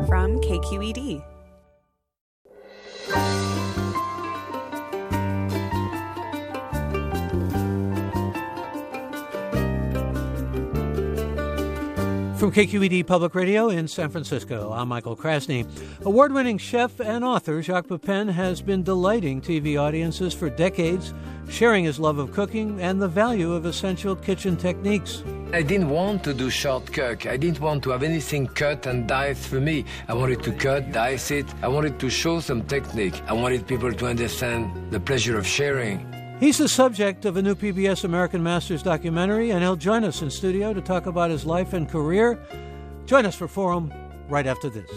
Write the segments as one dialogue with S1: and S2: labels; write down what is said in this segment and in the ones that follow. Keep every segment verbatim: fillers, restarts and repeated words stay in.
S1: from K Q E D.
S2: From K Q E D Public Radio in San Francisco, I'm Michael Krasny. Award-winning chef and author Jacques Pepin has been delighting T V audiences for decades, sharing his love of cooking and the value of essential kitchen techniques.
S3: I didn't want to do short cook. I didn't want to have anything cut and diced for me. I wanted to cut, dice it. I wanted to show some technique. I wanted people to understand the pleasure of sharing.
S2: He's the subject of a new P B S American Masters documentary, and he'll join us in studio to talk about his life and career. Join us for Forum right after this.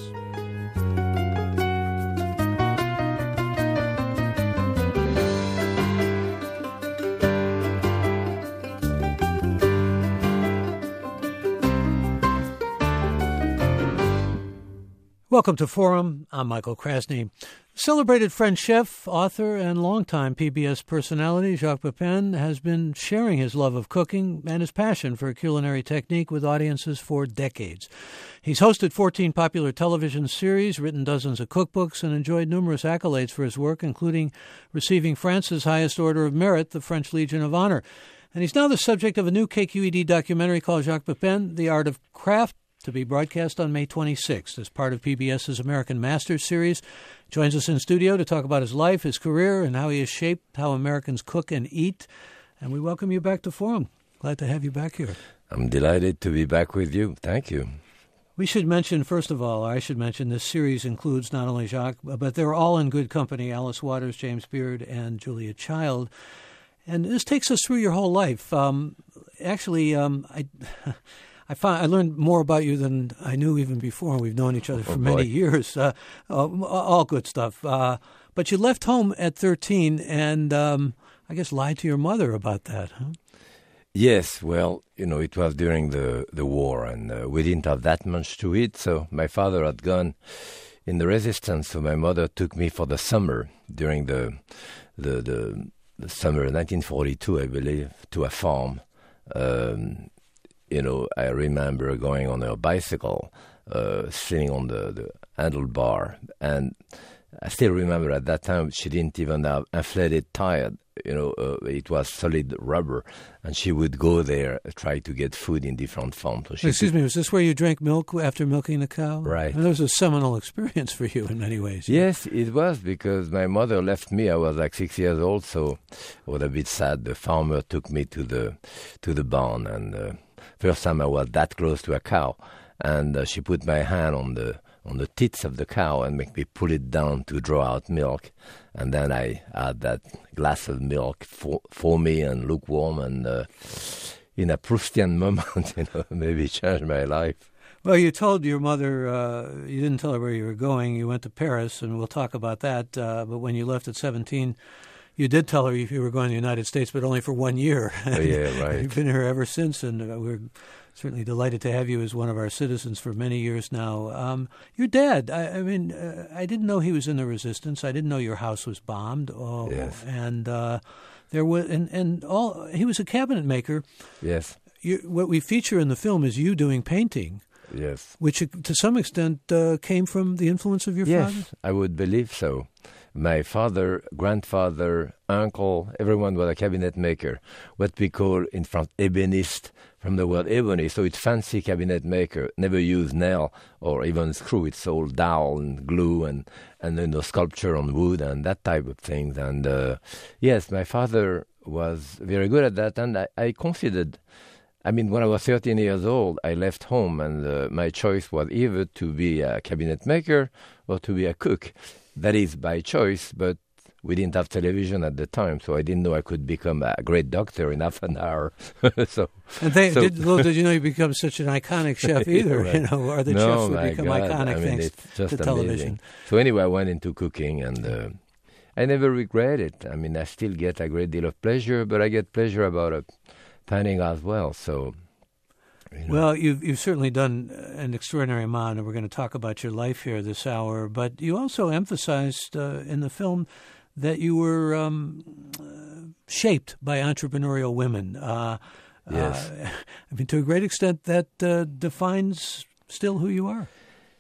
S2: Welcome to Forum. I'm Michael Krasny. Celebrated French chef, author, and longtime P B S personality Jacques Pepin has been sharing his love of cooking and his passion for culinary technique with audiences for decades. He's hosted fourteen popular television series, written dozens of cookbooks, and enjoyed numerous accolades for his work, including receiving France's highest order of merit, the French Legion of Honor. And he's now the subject of a new K Q E D documentary called Jacques Pepin, The Art of Craft, to be broadcast on May twenty-sixth as part of PBS's American Masters series. Joins us in studio to talk about his life, his career, and how he has shaped how Americans cook and eat. And we welcome you back to Forum. Glad to have you back here.
S3: I'm delighted to be back with you. Thank you.
S2: We should mention, first of all, or I should mention, this series includes not only Jacques, but they're all in good company, Alice Waters, James Beard, and Julia Child. And this takes us through your whole life. Um, actually, um, I... I found I learned more about you than I knew even before. We've known each other for oh, many years. Uh, uh, all good stuff. Uh, but you left home at thirteen and um, I guess lied to your mother about that, huh?
S3: Yes. Well, you know, it was during the, the war and uh, we didn't have that much to eat. So my father had gone in the resistance. So my mother took me for the summer during the the, the, the summer of nineteen forty-two, I believe, to a farm. Um You know, I remember going on a bicycle, uh, sitting on the, the handlebar. And I still remember at that time she didn't even have inflated tire. You know, uh, it was solid rubber. And she would go there, try to get food in different farms. So
S2: Excuse
S3: could,
S2: me, was this where you drank milk after milking the cow?
S3: Right.
S2: And that was a seminal experience for you in many ways.
S3: Yes, it was, because my mother left me. I was like six years old, so I was a bit sad. The farmer took me to the, to the barn, and... Uh, First time I was that close to a cow, and uh, she put my hand on the on the teats of the cow and make me pull it down to draw out milk. And then I had that glass of milk, fo- foamy and lukewarm, and uh, in a Proustian moment, you know, maybe changed my life.
S2: Well, you told your mother, uh, you didn't tell her where you were going. You went to Paris, and we'll talk about that. Uh, but when you left at seventeen, you did tell her you were going to the United States, but only for one year.
S3: Oh, yeah, right.
S2: You've been here ever since, and we're certainly delighted to have you as one of our citizens for many years now. Um, your dad, I, I mean, uh, I didn't know he was in the resistance. I didn't know your house was bombed. Oh,
S3: yes.
S2: And uh, there was, and, and all. He was a cabinet maker.
S3: Yes.
S2: You, what we feature in the film is you doing painting.
S3: Yes.
S2: Which, to some extent, uh, came from the influence of your
S3: yes,
S2: father?
S3: Yes, I would believe so. My father, grandfather, uncle, everyone was a cabinet maker. What we call in France, ébéniste, from the word ebony. So it's fancy cabinet maker. Never use nail or even screw. It's all dowel and glue and, and then the sculpture on wood and that type of things. And uh, yes, my father was very good at that. And I, I considered... I mean, when I was thirteen years old, I left home, and uh, my choice was either to be a cabinet maker or to be a cook. That is by choice, but we didn't have television at the time, so I didn't know I could become a great doctor in half an hour. so,
S2: and they,
S3: so
S2: did, little did you know you become such an iconic chef either,
S3: right.
S2: you know, or the
S3: no,
S2: chefs would become
S3: God.
S2: iconic
S3: I mean,
S2: thanks
S3: it's just
S2: to
S3: amazing.
S2: television.
S3: So anyway, I went into cooking, and uh, I never regret it. I mean, I still get a great deal of pleasure, but I get pleasure about uh, painting as well, so... You know.
S2: Well, you've, you've certainly done an extraordinary amount, and we're going to talk about your life here this hour. But you also emphasized uh, in the film that you were um, uh, shaped by entrepreneurial women. Uh,
S3: yes.
S2: Uh, I mean, to a great extent, that uh, defines still who you are.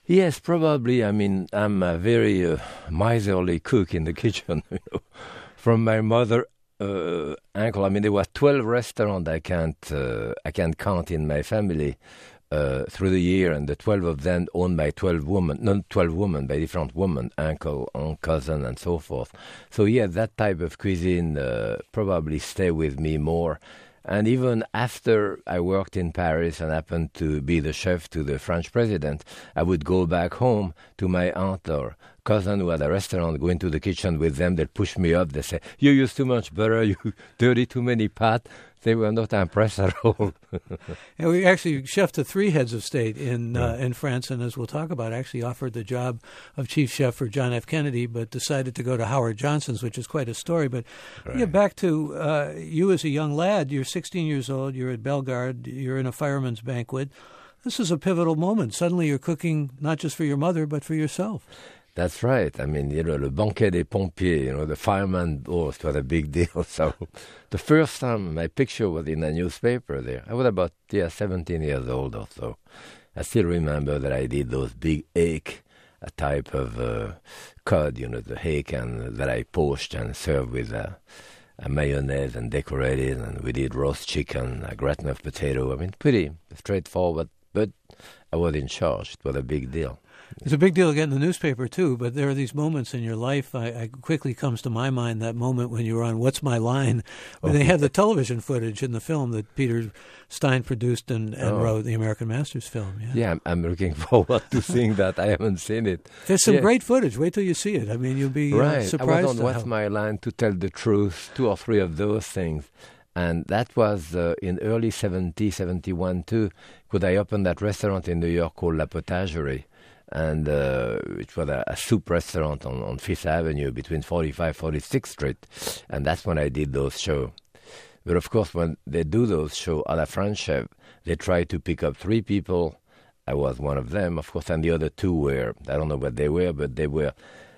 S3: Yes, probably. I mean, I'm a very uh, miserly cook in the kitchen. You know, from my mother, uh, uncle. I mean, there were twelve restaurants I can't uh, I can't count in my family uh, through the year, and the twelve of them owned by twelve women, not twelve women, by different women, uncle, aunt, cousin, and so forth. So yeah, that type of cuisine uh, probably stay with me more. And even after I worked in Paris and happened to be the chef to the French president, I would go back home to my aunt or cousin who had a restaurant, go into the kitchen with them. They'd push me up. They say, you use too much butter, you dirty too many pat. They were not impressed at all.
S2: And we actually, chef to three heads of state in uh, in France, and as we'll talk about, actually offered the job of chief chef for John F. Kennedy, but decided to go to Howard Johnson's, which is quite a story. But right. yeah, back to uh, you as a young lad. You're sixteen years old. You're at Bellegarde. You're in a fireman's banquet. This is a pivotal moment. Suddenly you're cooking not just for your mother, but for yourself.
S3: That's right. I mean, you know, le banquet des pompiers, you know, the fireman, oh, it was a big deal. So the first time my picture was in a newspaper there, I was about, yeah, seventeen years old or so. I still remember that I did those big hake, a type of uh, cod, you know, the hake, and that I poached and served with a, a mayonnaise and decorated, and we did roast chicken, a gratin of potato. I mean, pretty straightforward, but I was in charge. It was a big deal.
S2: It's a big deal getting the newspaper, too, but there are these moments in your life. I, I quickly comes to my mind that moment when you were on What's My Line, when oh. they had the television footage in the film that Peter Stein produced and, and oh. wrote, the American Masters film. Yeah,
S3: yeah I'm, I'm looking forward to seeing that. I haven't seen it.
S2: There's some
S3: yeah.
S2: great footage. Wait till you see it. I mean, you'll be
S3: right.
S2: uh, surprised.
S3: I was on What's
S2: how...
S3: My Line, to tell the truth, two or three of those things. And that was uh, in early seventy, seventy-one, too, because I opened that restaurant in New York called La Potagerie. And uh, it was a, a soup restaurant on, on Fifth Avenue between forty-five, forty-sixth Street. And that's when I did those shows. But of course, when they do those shows à la French chef, they try to pick up three people. I was one of them, of course, and the other two were, I don't know what they were, but they were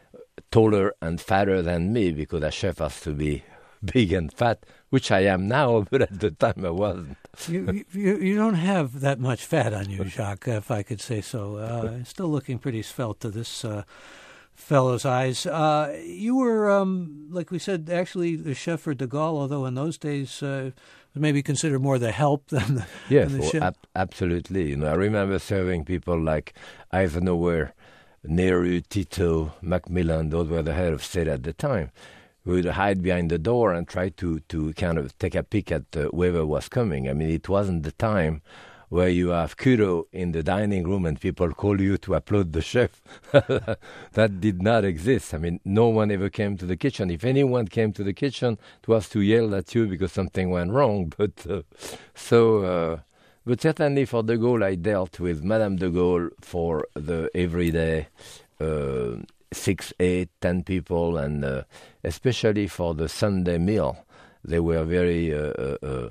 S3: taller and fatter than me, because a chef has to be big and fat, which I am now, but at the time I wasn't.
S2: you, you you don't have that much fat on you, Jacques, if I could say so. Uh, still looking pretty svelte to this uh, fellow's eyes. Uh, you were, um, like we said, actually the chef for de Gaulle, although in those days uh, maybe considered more the help than the,
S3: yes,
S2: than the
S3: well,
S2: chef.
S3: Ab- absolutely. You know, I remember serving people like Eisenhower, Nehru, Tito, Macmillan. Those were the head of state at the time. We would hide behind the door and try to, to kind of take a peek at uh, whoever was coming. I mean, it wasn't the time where you have kudo in the dining room and people call you to applaud the chef. That did not exist. I mean, no one ever came to the kitchen. If anyone came to the kitchen, it was to yell at you because something went wrong. But uh, so, uh, but certainly for de Gaulle, I dealt with Madame de Gaulle for the everyday uh six, eight, ten people, and uh, especially for the Sunday meal, they were very, uh, uh,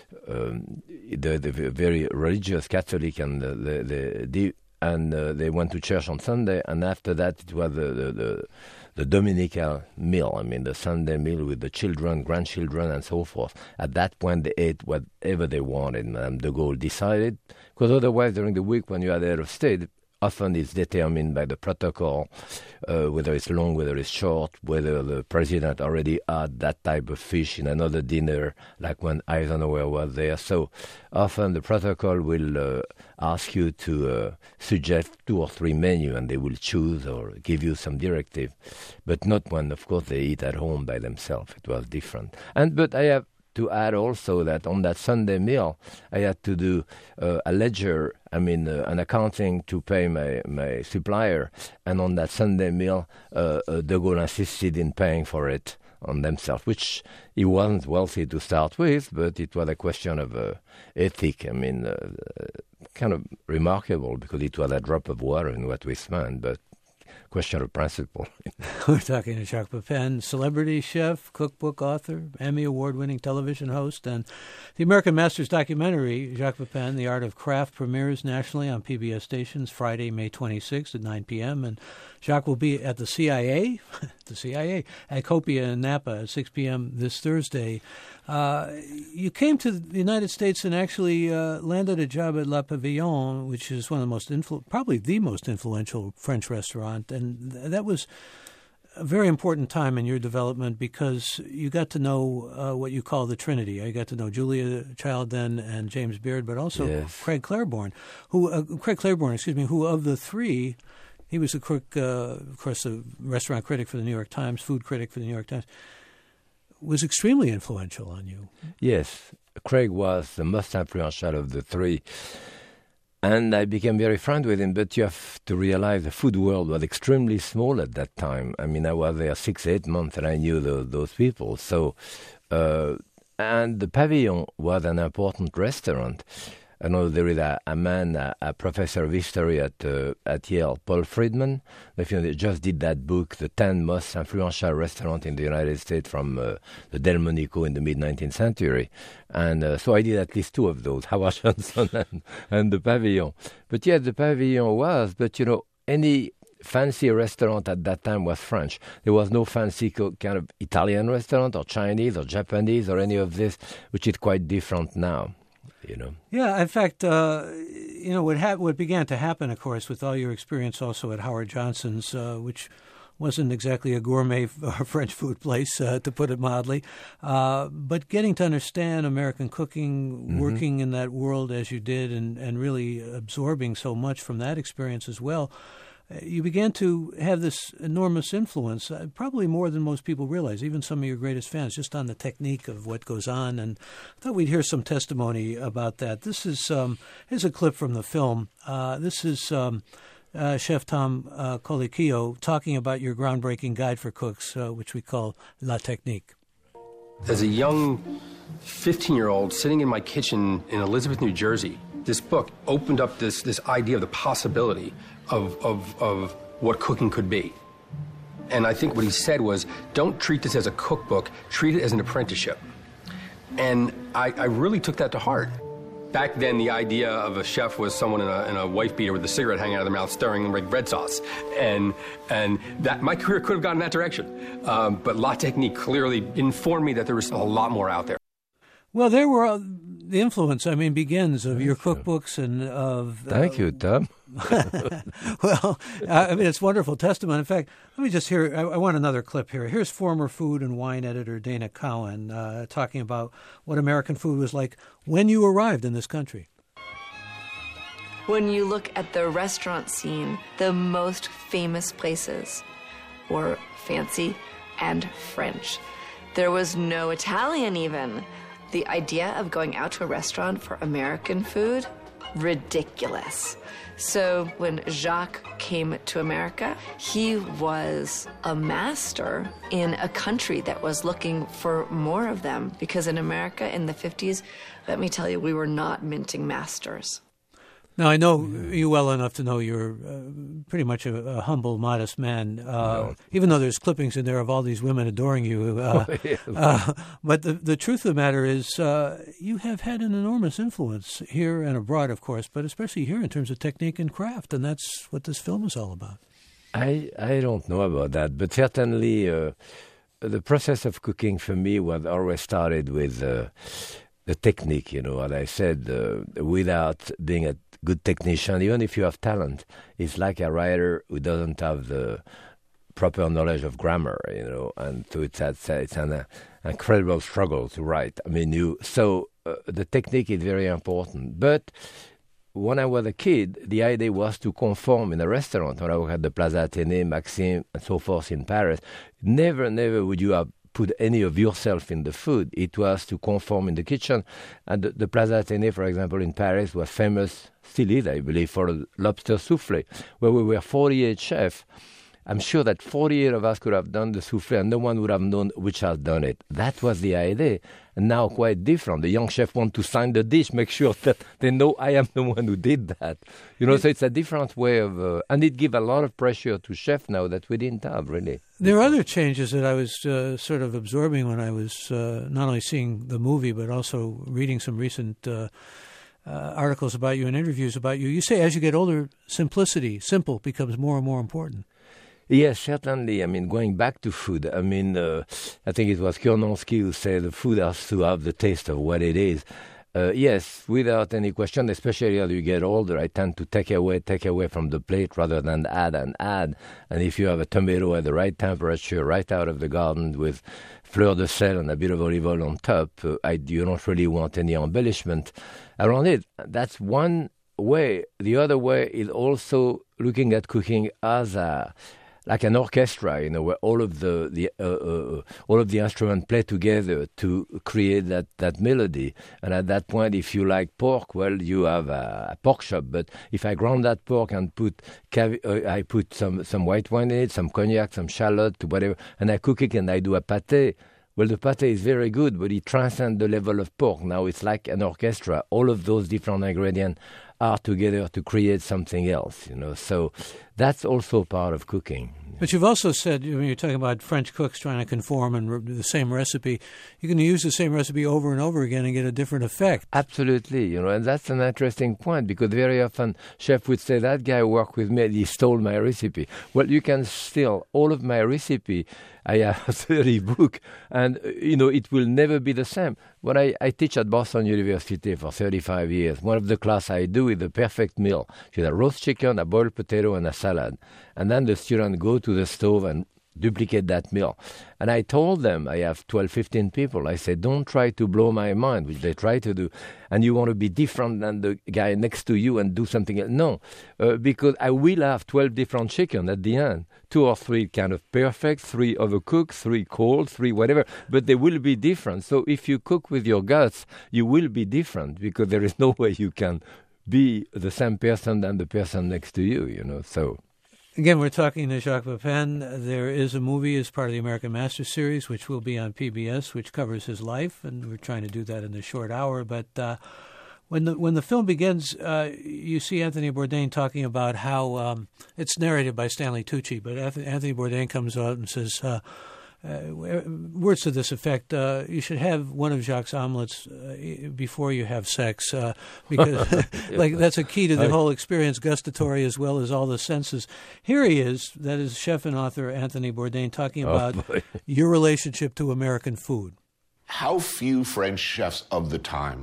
S3: um, the, the very religious Catholic, and the, the, the and uh, they went to church on Sunday, and after that it was the the, the the Dominical meal. I mean, the Sunday meal with the children, grandchildren, and so forth. At that point, they ate whatever they wanted. Madame de Gaulle decided, because otherwise, during the week when you are the head of state, often it's determined by the protocol, uh, whether it's long, whether it's short, whether the president already had that type of fish in another dinner, like when Eisenhower was there. So often the protocol will uh, ask you to uh, suggest two or three menus, and they will choose or give you some directive. But not when, of course, they eat at home by themselves. It was different. And But I have to add also that on that Sunday meal, I had to do uh, a ledger, I mean, uh, an accounting to pay my, my supplier. And on that Sunday meal, uh, uh, de Gaulle insisted in paying for it on themselves, which he wasn't wealthy to start with, but it was a question of uh, ethic. I mean, uh, kind of remarkable, because it was a drop of water in what we spent, but question of principle.
S2: We're talking to Jacques Pepin, celebrity chef, cookbook author, Emmy Award-winning television host, and the American Masters documentary, Jacques Pepin, The Art of Craft, premieres nationally on P B S stations Friday, May twenty-sixth at nine p.m., and Jacques will be at the C I A, the C I A, at Copia in Napa at six p.m. this Thursday. Uh, you came to the United States and actually uh, landed a job at Le Pavillon, which is one of the most influ- probably the most influential French restaurant, and th- that was a very important time in your development because you got to know uh, what you call the Trinity. I got to know Julia Child then and James Beard, but also
S3: Yes.
S2: Craig Claiborne, who uh, Craig Claiborne, excuse me, who of the three, he was a cook, uh, of course, a restaurant critic for the New York Times, food critic for the New York Times, was extremely influential on you.
S3: Yes, Craig was the most influential of the three. And I became very friends with him, but you have to realize the food world was extremely small at that time. I mean, I was there six, eight months, and I knew the, those people. So, uh, and the Pavillon was an important restaurant. I know there is a, a man, a, a professor of history at uh, at Yale, Paul Friedman. If you know, they just did that book, The ten Most Influential Restaurants in the United States from uh, the Delmonico in the mid-nineteenth century. And uh, so I did at least two of those, Howard Johnson and, and the Pavillon. But yes, the Pavillon was, but you know, any fancy restaurant at that time was French. There was no fancy co- kind of Italian restaurant or Chinese or Japanese or any of this, which is quite different now. You know.
S2: Yeah, in fact, uh, you know what ha- what began to happen, of course, with all your experience also at Howard Johnson's, uh, which wasn't exactly a gourmet uh, French food place, uh, to put it mildly, uh, but getting to understand American cooking, mm-hmm. working in that world as you did, and, and really absorbing so much from that experience as well, you began to have this enormous influence, uh, probably more than most people realize, even some of your greatest fans, just on the technique of what goes on. And I thought we'd hear some testimony about that. This is um, here's a clip from the film. Uh, this is um, uh, Chef Tom uh, Colicchio talking about your groundbreaking guide for cooks, uh, which we call La Technique.
S1: As a young fifteen-year-old sitting in my kitchen in Elizabeth, New Jersey, this book opened up this, this idea of the possibility Of, of, of what cooking could be. And I think what he said was, don't treat this as a cookbook, treat it as an apprenticeship. And I, I really took that to heart. Back then, the idea of a chef was someone in a, in a wife beater with a cigarette hanging out of their mouth, stirring like red sauce. And and that my career could have gone in that direction. Um, but La Technique clearly informed me that there was a lot more out there.
S2: Well, there were uh, the influence, I mean, begins of your cookbooks and of... Uh,
S3: Thank you, Tom.
S2: Well, I mean, it's wonderful testament. In fact, let me just hear, I, I want another clip here. Here's former food and wine editor Dana Cowan uh, talking about what American food was like when you arrived in this country.
S4: When you look at the restaurant scene, the most famous places were fancy and French. There was no Italian even. The idea of going out to a restaurant for American food, ridiculous. So when Jacques came to America, he was a master in a country that was looking for more of them, because in America in the fifties, let me tell you, we were not minting masters.
S2: Now, I know you well enough to know you're uh, pretty much a, a humble, modest man, uh, no. even though there's clippings in there of all these women adoring you. Uh, oh, yeah. uh, but the, the truth of the matter is uh, you have had an enormous influence here and abroad, of course, but especially here in terms of technique and craft, and that's what this film is all about.
S3: I, I don't know about that, but certainly uh, the process of cooking for me was always started with uh, the technique, you know, what I said, uh, without being a good technician, even if you have talent, it's like a writer who doesn't have the proper knowledge of grammar, you know, and so it's a, it's an uh, incredible struggle to write. I mean, you so uh, the technique is very important. But when I was a kid, the idea was to conform in a restaurant. When I worked at the Plaza Athénée, Maxime, and so forth in Paris, never, never would you have put any of yourself in the food. It was to conform in the kitchen. And the, the Plaza Athénée, for example, in Paris, was famous, still is, I believe, for lobster soufflé, where we were forty-eight chefs. I'm sure that forty-eight of us could have done the soufflé, and no one would have known which has done it. That was the idea. And now quite different. The young chef want to sign the dish, make sure that they know I am the one who did that. You know, so it's a different way of... Uh, and it gives a lot of pressure to chef now that we didn't have, really.
S2: There are other changes that I was uh, sort of absorbing when I was uh, not only seeing the movie, but also reading some recent uh, uh, articles about you and interviews about you. You say as you get older, simplicity, simple, becomes more and more important.
S3: Yes, certainly. I mean, going back to food, I mean, uh, I think it was Kurnonsky who said the food has to have the taste of what it is. Uh, yes, without any question, especially as you get older, I tend to take away, take away from the plate rather than add and add. And if you have a tomato at the right temperature, right out of the garden with fleur de sel and a bit of olive oil on top, uh, I, you don't really want any embellishment around it. That's one way. The other way is also looking at cooking as a like an orchestra, you know, where all of the, the uh, uh, all of the instruments play together to create that, that melody. And at that point, if you like pork, well, you have a, a pork shop. But if I ground that pork and put cavi- uh, I put some, some white wine in it, some cognac, some shallot, whatever, and I cook it and I do a pâté, well, the pâté is very good, but it transcends the level of pork. Now it's like an orchestra. All of those different ingredients are together to create something else, you know. So that's also part of cooking.
S2: But you've also said, when you're talking about French cooks trying to conform and re- the same recipe, you can use the same recipe over and over again and get a different effect.
S3: Absolutely, you know, and that's an interesting point, because very often chef would say, that guy worked with me, he stole my recipe. Well, you can steal all of my recipe. I have a thirty book, and, you know, it will never be the same. When I, I teach at Boston University for thirty-five years, one of the class I do is the perfect meal. You have a roast chicken, a boiled potato, and a salad. And then the student go to the stove and duplicate that meal. And I told them, I have twelve, fifteen people, I said, don't try to blow my mind, which they try to do, and you want to be different than the guy next to you and do something else. No, uh, because I will have twelve different chicken at the end. Two or three kind of perfect, three overcooked, three cold, three whatever, but they will be different. So if you cook with your guts, you will be different, because there is no way you can be the same person than the person next to you, you know, so...
S2: Again, we're talking to Jacques Pepin. There is a movie as part of the American Masters series, which will be on P B S, which covers his life, and we're trying to do that in a short hour. But uh, when the when the film begins, uh, you see Anthony Bourdain talking about how um, it's narrated by Stanley Tucci, but Anthony Bourdain comes out and says, uh, uh, words to this effect, uh, you should have one of Jacques' omelets uh, before you have sex, uh, because like that's a key to the whole experience, gustatory as well as all the senses. Here he is, that is chef and author Anthony Bourdain, talking about oh, your relationship to American food.
S5: How few French chefs of the time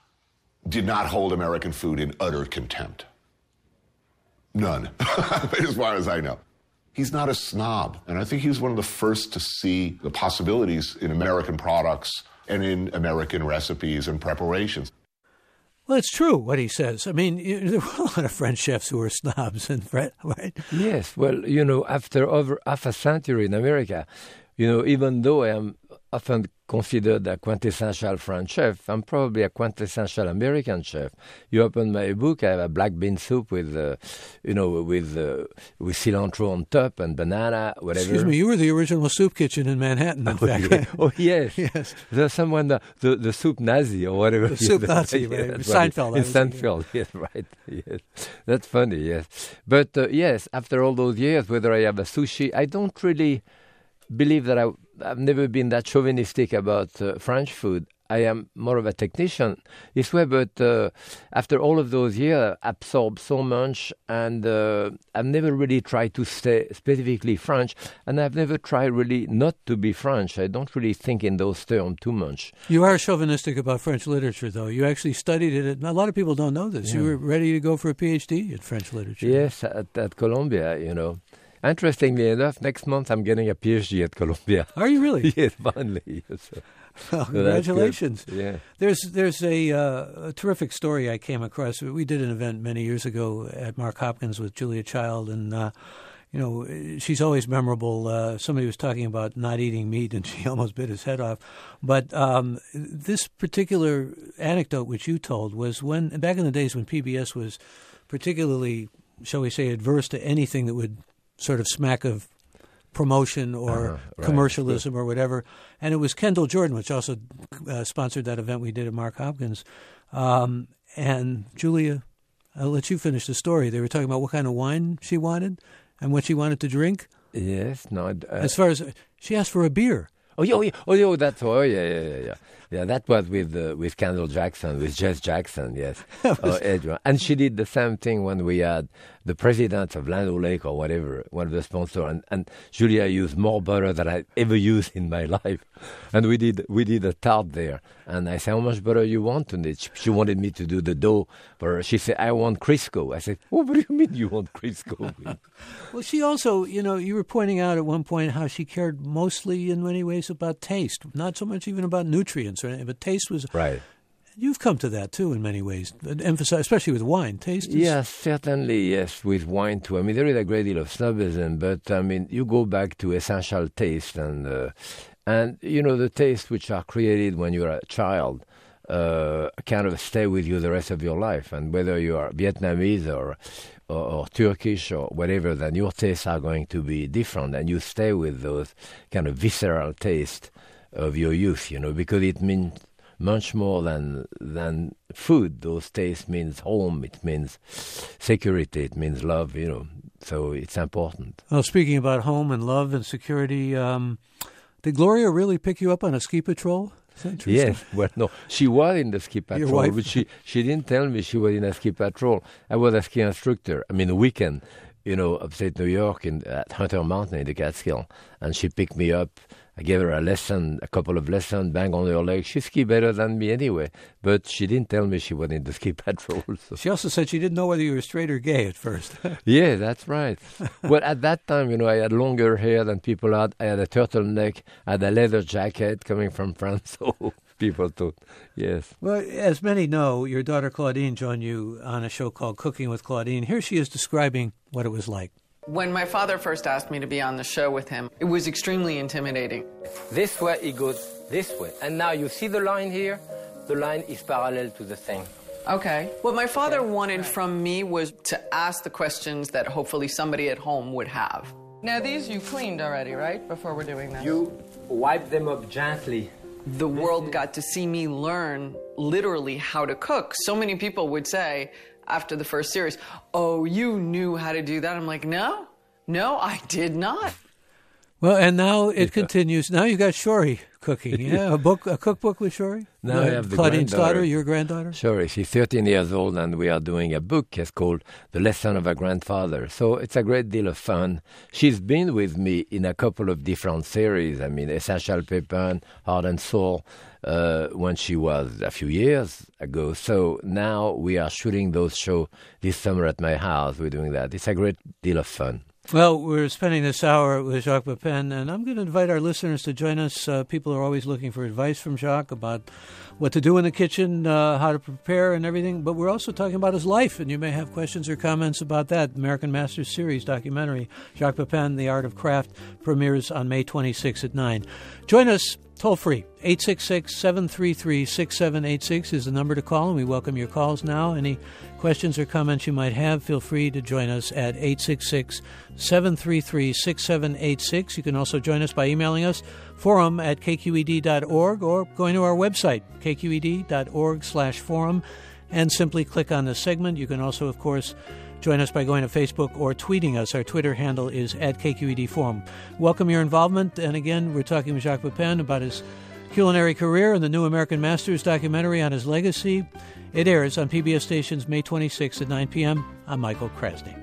S5: did not hold American food in utter contempt? None, as far as I know. He's not a snob, and I think he was one of the first to see the possibilities in American products and in American recipes and preparations.
S2: Well, it's true what he says. I mean, there were a lot of French chefs who were snobs, and right?
S3: Yes, well, you know, after over half a century in America, you know, even though I am often considered a quintessential French chef, I'm probably a quintessential American chef. You open my book, I have a black bean soup with, uh, you know, with uh, with cilantro on top and banana, whatever.
S2: Excuse me, you were the original soup kitchen in Manhattan, in
S3: oh,
S2: fact.
S3: Yeah. Oh, yes.
S2: Yes.
S3: There's someone, the, the, the soup Nazi or whatever.
S2: The soup Nazi, right?
S3: Yeah,
S2: Seinfeld.
S3: Right. In Seinfeld, yes, right. Yes. That's funny, yes. But, uh, yes, after all those years, whether I have a sushi, I don't really believe that I, I've never been that chauvinistic about uh, French food. I am more of a technician this way, but uh, after all of those years, I absorbed so much, and uh, I've never really tried to stay specifically French, and I've never tried really not to be French. I don't really think in those terms too much.
S2: You are chauvinistic about French literature, though. You actually studied it. A lot of people don't know this. Yeah. You were ready to go for a P H D in French literature.
S3: Yes, at, at Columbia, you know. Interestingly enough, next month I'm getting a P H D at Columbia.
S2: Are you really?
S3: Yes, finally. So,
S2: well, congratulations.
S3: So yeah.
S2: There's there's a, uh, a terrific story I came across. We did an event many years ago at Mark Hopkins with Julia Child, and uh, you know, she's always memorable. Uh, somebody was talking about not eating meat, and she almost bit his head off. But um, this particular anecdote which you told was when, back in the days when P B S was particularly, shall we say, adverse to anything that would sort of smack of promotion or uh, right. commercialism or whatever. And it was Kendall Jordan, which also uh, sponsored that event we did at Mark Hopkins. Um, and Julia, I'll let you finish the story. They were talking about what kind of wine she wanted and what she wanted to drink.
S3: Yes. no. Uh,
S2: as far as, she asked for a beer.
S3: Oh, yeah, oh, yeah, oh, yeah, that's, oh, yeah, yeah, yeah, yeah. Yeah, that was with uh, with Kendall Jackson, with Jess Jackson, yes. oh, Adrian. And she did the same thing when we had the president of Land O'Lake or whatever, one of the sponsors, and, and Julia used more butter than I ever used in my life. And we did we did a tart there. And I said, how much butter you want on it? She wanted me to do the dough for her. She said, I want Crisco. I said, oh, what do you mean you want Crisco?
S2: Well, she also, you know, you were pointing out at one point how she cared mostly in many ways about taste, not so much even about nutrients or anything, but taste was...
S3: Right.
S2: You've come to that, too, in many ways, emphasize, especially with wine. Taste is...
S3: Yes, certainly, yes, with wine, too. I mean, there is a great deal of snobism, but, I mean, you go back to essential taste and... Uh, And, you know, the tastes which are created when you're a child uh, kind of stay with you the rest of your life. And whether you are Vietnamese or, or, or Turkish or whatever, then your tastes are going to be different. And you stay with those kind of visceral tastes of your youth, you know, because it means much more than than food. Those tastes means home, it means security, it means love, you know. So it's important.
S2: Well, speaking about home and love and security... Um Did Gloria really pick you up on a ski patrol?
S3: Yes. Well, no. She was in the ski patrol, but she, she didn't tell me she was in a ski patrol. I was a ski instructor. I mean, a weekend, you know, upstate New York in, at Hunter Mountain in the Catskill. And she picked me up. I gave her a lesson, a couple of lessons, bang on her leg. She ski better than me anyway. But she didn't tell me she was in the ski patrol. So.
S2: She also said she didn't know whether you were straight or gay at first.
S3: Yeah, that's right. Well, at that time, you know, I had longer hair than people had. I had a turtleneck. I had a leather jacket coming from France. So people thought, yes.
S2: Well, as many know, your daughter Claudine joined you on a show called Cooking with Claudine. Here she is describing what it was like.
S6: When my father first asked me to be on the show with him, it was extremely intimidating.
S7: This way it goes this way. And now you see the line here? The line is parallel to the thing.
S6: Okay. What my father wanted from me was to ask the questions that hopefully somebody at home would have. Now these you cleaned already, right? Before we're doing this.
S7: You wipe them up gently.
S6: The world got to see me learn literally how to cook. So many people would say, after the first series, oh, you knew how to do that. I'm like, no, no, I did not.
S2: Well, and now it continues. Now you got Shori cooking. Yeah, a book, a cookbook with Shori.
S3: Now I have the
S2: Claudine's
S3: granddaughter.
S2: daughter, your granddaughter.
S3: Sure, she's thirteen years old, and we are doing a book. It's called The Lesson of a Grandfather. So it's a great deal of fun. She's been with me in a couple of different series. I mean, Essential Pepper, Heart and Soul, uh, when she was a few years ago. So now we are shooting those shows this summer at my house. We're doing that. It's a great deal of fun.
S2: Well, we're spending this hour with Jacques Pepin, and I'm going to invite our listeners to join us. Uh, people are always looking for advice from Jacques about what to do in the kitchen, uh, how to prepare and everything, but we're also talking about his life, and you may have questions or comments about that. American Masters Series documentary, Jacques Pepin, The Art of Craft, premieres on May twenty-sixth at nine. Join us toll-free. eight six six, seven three three, six seven eight six is the number to call, and we welcome your calls now. Any questions or comments you might have, feel free to join us at eight six six, seven three three, six seven eight six. You can also join us by emailing us, forum at k q e d dot org, or going to our website, k q e d dot org slash forum, and simply click on the segment. You can also, of course, join us by going to Facebook or tweeting us. Our Twitter handle is at K Q E D Forum. Welcome your involvement. And again, we're talking with Jacques Pepin about his culinary career and the new American Masters documentary on his legacy. It airs on P B S stations May twenty-sixth at nine p.m. I'm Michael Krasny.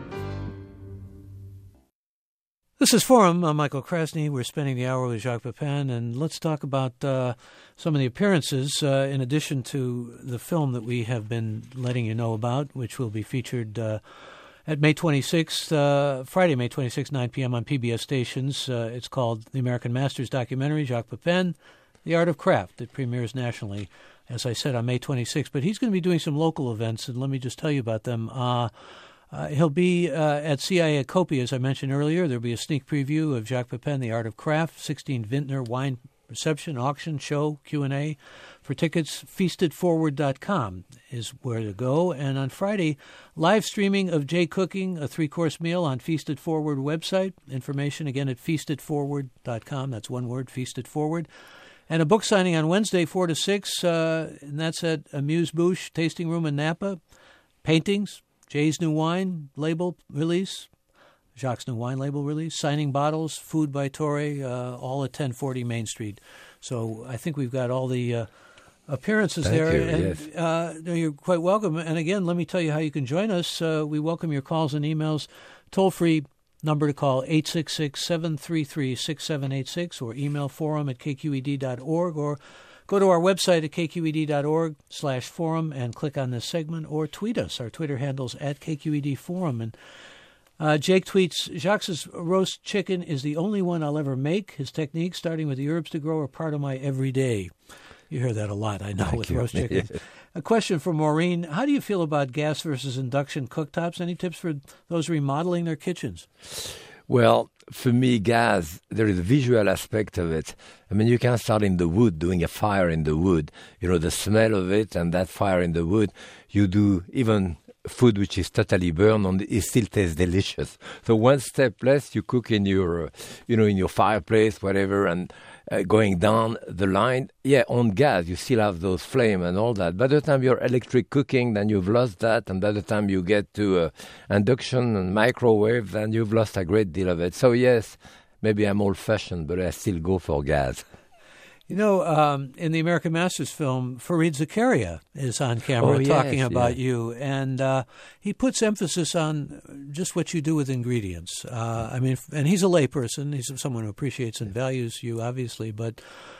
S2: This is Forum. I'm Michael Krasny. We're spending the hour with Jacques Pepin, and let's talk about uh, some of the appearances, uh, in addition to the film that we have been letting you know about, which will be featured uh, at May twenty-sixth, uh, Friday, May twenty-sixth, nine p.m. on P B S stations. Uh, it's called The American Masters Documentary, Jacques Pepin, The Art of Craft. It premieres nationally, as I said, on May twenty-sixth. But he's going to be doing some local events, and let me just tell you about them. Uh, Uh, he'll be uh, at C I A Copia, as I mentioned earlier. There'll be a sneak preview of Jacques Pepin, The Art of Craft, sixteen Vintner Wine Reception, Auction, Show, Q and A. For tickets, feasted forward dot com is where to go. And on Friday, live streaming of Jay Cooking, a three-course meal on Feasted Forward website. Information, again, at feasted forward dot com. That's one word, Feasted Forward. And a book signing on Wednesday, four to six, uh, and that's at Amuse-Bouche Tasting Room in Napa. Paintings, Jay's new wine label release, Jacques' new wine label release, signing bottles, food by Torre, uh, all at ten forty Main Street. So I think we've got all the uh, appearances
S3: Thank
S2: there.
S3: you,
S2: and,
S3: yes.
S2: uh, no, you're quite welcome. And again, let me tell you how you can join us. Uh, we welcome your calls and emails. Toll-free number to call, eight six six, seven three three, six seven eight six, or email forum at k q e d dot org, or go to our website at k q e d dot org slash forum and click on this segment, or tweet us. Our Twitter handle's at K Q E D Forum. And uh, Jake tweets, Jacques' roast chicken is the only one I'll ever make. His technique, starting with the herbs to grow, are part of my everyday. You hear that a lot, I know,
S3: Thank
S2: with
S3: you.
S2: roast chickens. A question from Maureen. How do you feel about gas versus induction cooktops? Any tips for those remodeling their kitchens?
S3: Well, for me, gas, there is a visual aspect of it. I mean, you can start in the wood, doing a fire in the wood. You know, the smell of it and that fire in the wood, you do even food which is totally burned on, it still tastes delicious. So one step less, you cook in your, uh, you know, in your fireplace, whatever, and uh, going down the line. Yeah, on gas, you still have those flame and all that. By the time you're electric cooking, then you've lost that. And by the time you get to uh, induction and microwave, then you've lost a great deal of it. So yes, maybe I'm old-fashioned, but I still go for gas.
S2: You know, um, in the American Masters film, Fareed Zakaria is on camera
S3: Oh, yes,
S2: talking about
S3: yeah.
S2: you, and uh, he puts emphasis on just what you do with ingredients. Uh, I mean, and he's a layperson. He's someone who appreciates and values you, obviously, but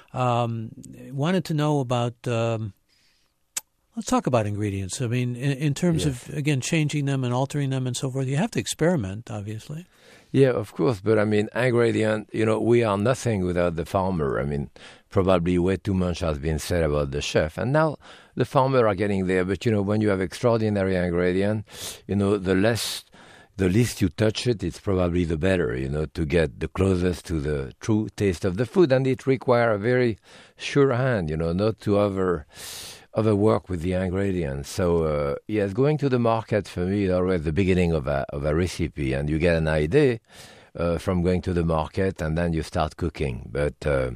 S2: um, wanted to know about. Um, let's talk about ingredients. I mean, in, in terms
S3: Yes.
S2: of, again, changing them and altering them and so forth. You have to experiment, obviously.
S3: Yeah, of course. But I mean, ingredient, you know, we are nothing without the farmer. I mean, probably way too much has been said about the chef. And now the farmer are getting there. But, you know, when you have extraordinary ingredient, you know, the less, the least you touch it, it's probably the better, you know, to get the closest to the true taste of the food. And it requires a very sure hand, you know, not to over... overwork with the ingredients. So uh, yes, going to the market for me is always the beginning of a of a recipe, and you get an idea uh, from going to the market, and then you start cooking. But uh,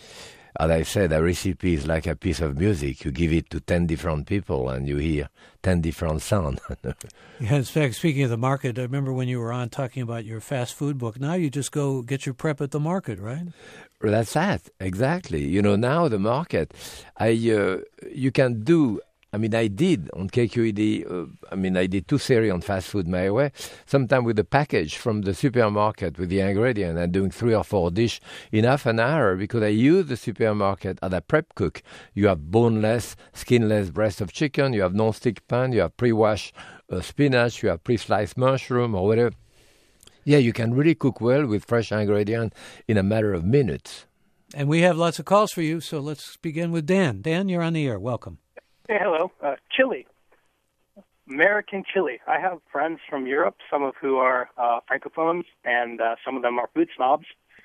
S3: as I said, a recipe is like a piece of music. You give it to ten different people, and you hear ten different sounds.
S2: Yeah, in fact, speaking of the market, I remember when you were on talking about your fast food book. Now you just go get your prep at the market, right?
S3: That's that, exactly. You know, now the market, I uh, you can do, I mean, I did on K Q E D, uh, I mean, I did two series on Fast Food My Way, sometimes with the package from the supermarket with the ingredient and doing three or four dish in half an hour, because I use the supermarket as a prep cook. You have boneless, skinless breast of chicken, you have non-stick pan, you have pre-washed uh, spinach, you have pre-sliced mushroom or whatever. Yeah, you can really cook well with fresh ingredients in a matter of minutes.
S2: And we have lots of calls for you, so let's begin with Dan. Dan, you're on the air. Welcome.
S8: Hey, hello. Uh, chili. American chili. I have friends from Europe, some of who are uh, francophones, and uh, some of them are food snobs.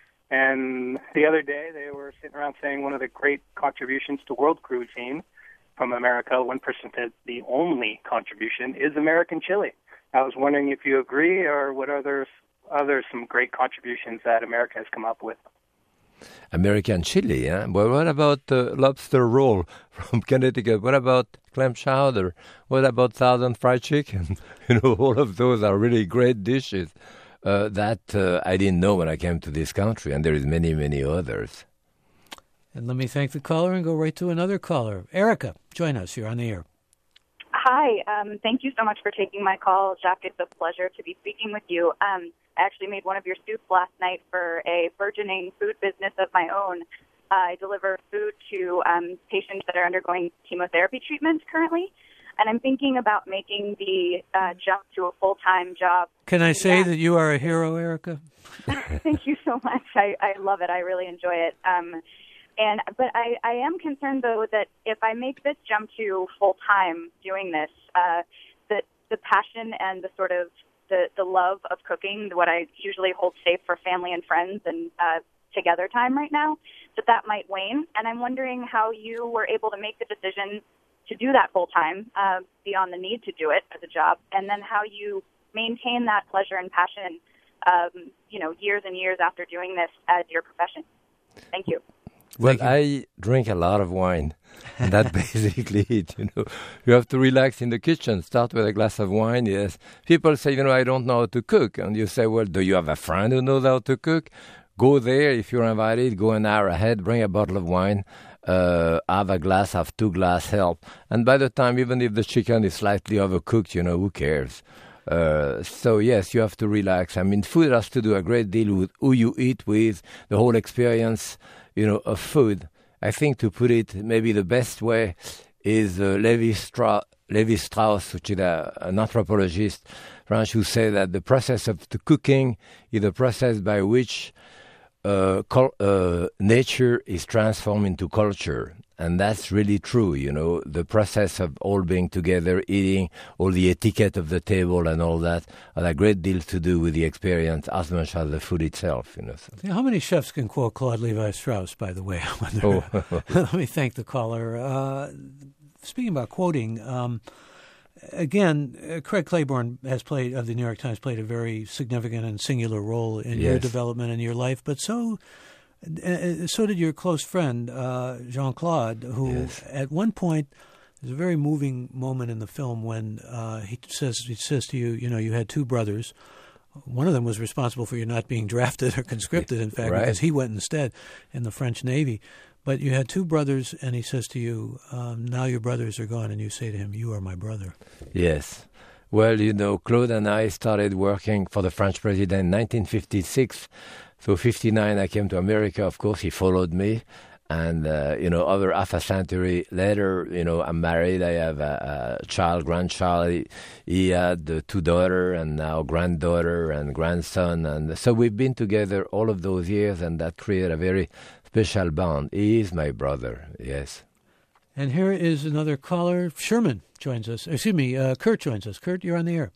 S8: And the other day, they were sitting around saying one of the great contributions to world cuisine from America, one person said the only contribution is American chili. I was wondering if you agree, or what others other some great contributions that America has come up with.
S3: American chili, eh? Well, what about uh, lobster roll from Connecticut? What about clam chowder? What about Southern fried chicken? You know, all of those are really great dishes uh, that uh, I didn't know when I came to this country, and there is many, many others.
S2: And let me thank the caller and go right to another caller. Erica, join us. You're on the air.
S9: Hi. Um, thank you so much for taking my call, Jacques. It's a pleasure to be speaking with you. Um, I actually made one of your soups last night for a burgeoning food business of my own. Uh, I deliver food to um, patients that are undergoing chemotherapy treatment currently, and I'm thinking about making the uh, jump to a full-time job.
S2: Can I say
S9: Yeah.
S2: that you are a hero, Erica?
S9: Thank you so much. I, I love it. I really enjoy it. Um, and but I, I am concerned, though, that if I make this jump to full-time doing this, uh, that the passion and the sort of the, the love of cooking, what I usually hold safe for family and friends and uh, together time right now, that that might wane. And I'm wondering how you were able to make the decision to do that full-time uh, beyond the need to do it as a job, and then how you maintain that pleasure and passion, um, you know, years and years after doing this as your profession. Thank you.
S3: Well, I drink a lot of wine, and that's basically it, you know. You have to relax in the kitchen. Start with a glass of wine, yes. People say, you know, I don't know how to cook. And you say, well, do you have a friend who knows how to cook? Go there. If you're invited, go an hour ahead, bring a bottle of wine, uh, have a glass, have two glass, help. And by the time, even if the chicken is slightly overcooked, you know, who cares? Uh, so yes, you have to relax. I mean, food has to do a great deal with who you eat with, the whole experience, you know, of food. I think to put it maybe the best way is uh, Levi, Stra- Levi Strauss, which is a, an anthropologist, French, who said that the process of the cooking is the process by which uh, col- uh, nature is transformed into culture. And that's really true, you know, the process of all being together, eating, all the etiquette of the table and all that, had a great deal to do with the experience as much as the food itself, you know. So.
S2: How many chefs can quote Claude Levi-Strauss, by the way? I wonder. Oh. Let me thank the caller. Uh, speaking about quoting, um, again, uh, Craig Claiborne has played, of the New York Times, played a very significant and singular role in yes. your development and your life, but so... Uh, so did your close friend, uh, Jean-Claude, who yes. at one point, there's a very moving moment in the film when uh, he says he says to you, you know, you had two brothers. One of them was responsible for you not being drafted or conscripted, in fact, right. because he went instead in the French Navy. But you had two brothers, and he says to you, um, now your brothers are gone, and you say to him, you are my brother.
S3: Yes. Well, you know, Claude and I started working for the French president in nineteen fifty-six. So fifty-nine, I came to America. Of course, he followed me. And, uh, you know, over half a century later, you know, I'm married. I have a, a child, grandchild. He, he had uh, two daughters and now granddaughter and grandson. And so we've been together all of those years, and that created a very special bond. He is my brother, yes.
S2: And here is another caller. Sherman joins us. Excuse me, uh, Kurt joins us. Kurt, you're on the air.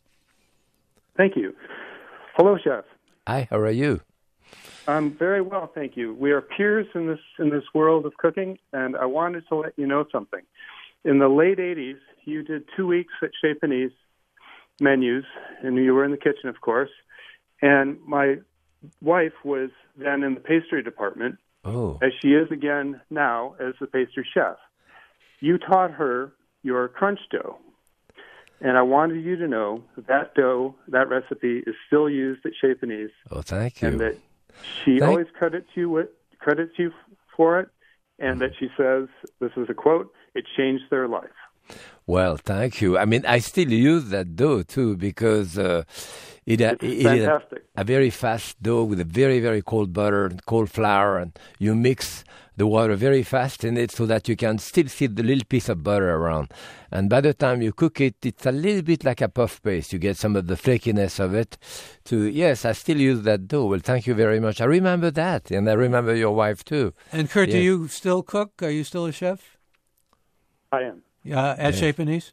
S10: Thank you. Hello, Chef.
S3: Hi, how are you?
S10: I'm very well, thank you. We are peers in this in this world of cooking, and I wanted to let you know something. In the late eighties, you did two weeks at Chez Panisse menus, and you were in the kitchen, of course. And my wife was then in the pastry department,
S3: oh.
S10: as she is again now as the pastry chef. You taught her your crunch dough, and I wanted you to know that, that dough, that recipe, is still used at Chez Panisse.
S3: Oh, thank you.
S10: And that she
S3: Thank-
S10: always credits you with, credits you for it, and that she says, this is a quote, it changed their life.
S3: Well, thank you. I mean, I still use that dough, too, because uh, it, uh, it, it is a, a very fast dough with a very, very cold butter and cold flour, and you mix the water very fast in it so that you can still see the little piece of butter around. And by the time you cook it, it's a little bit like a puff paste. You get some of the flakiness of it. To yes, I still use that dough. Well, thank you very much. I remember that, and I remember your wife, too.
S2: And Kurt,
S3: yes.
S2: do you still cook? Are you still a chef?
S10: I am.
S2: Uh, at
S3: yes.
S2: Chez Panisse?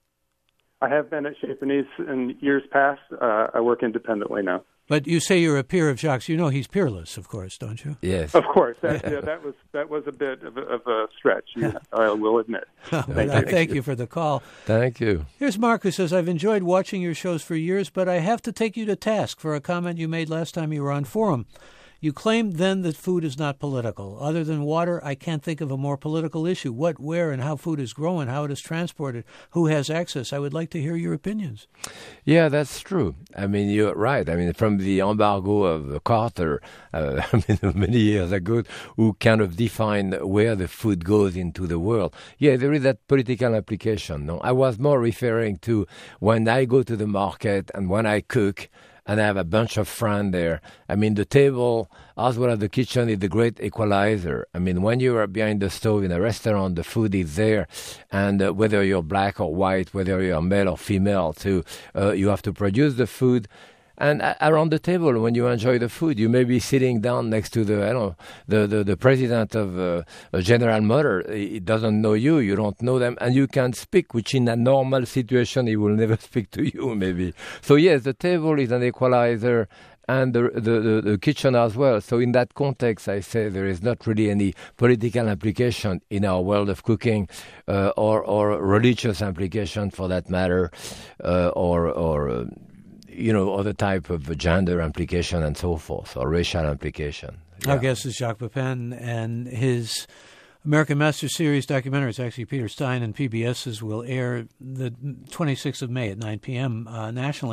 S10: I have been at Chez Panisse in years past. Uh, I work independently now.
S2: But you say you're a peer of Jacques. You know he's peerless, of course, don't you?
S3: Yes.
S10: Of course. That, yeah, that was that was a bit of a, of a stretch, I will admit.
S2: Thank, well, thank you for the call.
S3: Thank you.
S2: Here's Mark, who says, I've enjoyed watching your shows for years, but I have to take you to task for a comment you made last time you were on Forum. You claimed then that food is not political. Other than water, I can't think of a more political issue. What, where, and how food is grown, how it is transported, who has access. I would like to hear your opinions.
S3: Yeah, that's true. I mean, you're right. I mean, from the embargo of Carter, uh, I mean, many years ago, who kind of defined where the food goes into the world. Yeah, there is that political application. No, I was more referring to when I go to the market and when I cook, and I have a bunch of friends there. I mean, the table, as well as the kitchen, is the great equalizer. I mean, when you are behind the stove in a restaurant, the food is there. And uh, whether you're black or white, whether you're male or female, too, uh, you have to produce the food. And uh, around the table, when you enjoy the food, you may be sitting down next to the, I don't know, the, the, the president of uh, General Motors. He doesn't know you, you don't know them, and you can speak, which in a normal situation, he will never speak to you, maybe. So yes, the table is an equalizer, and the, the, the, the kitchen as well. So in that context, I say there is not really any political application in our world of cooking, uh, or, or religious application for that matter, uh, or... or uh, you know, other type of gender implication and so forth, or racial implication. Yeah.
S2: Our guest is Jacques Pepin, and his American Master Series documentary, it's actually Peter Stein and P B S's, will air the twenty-sixth of May at nine p.m. Uh, nationally.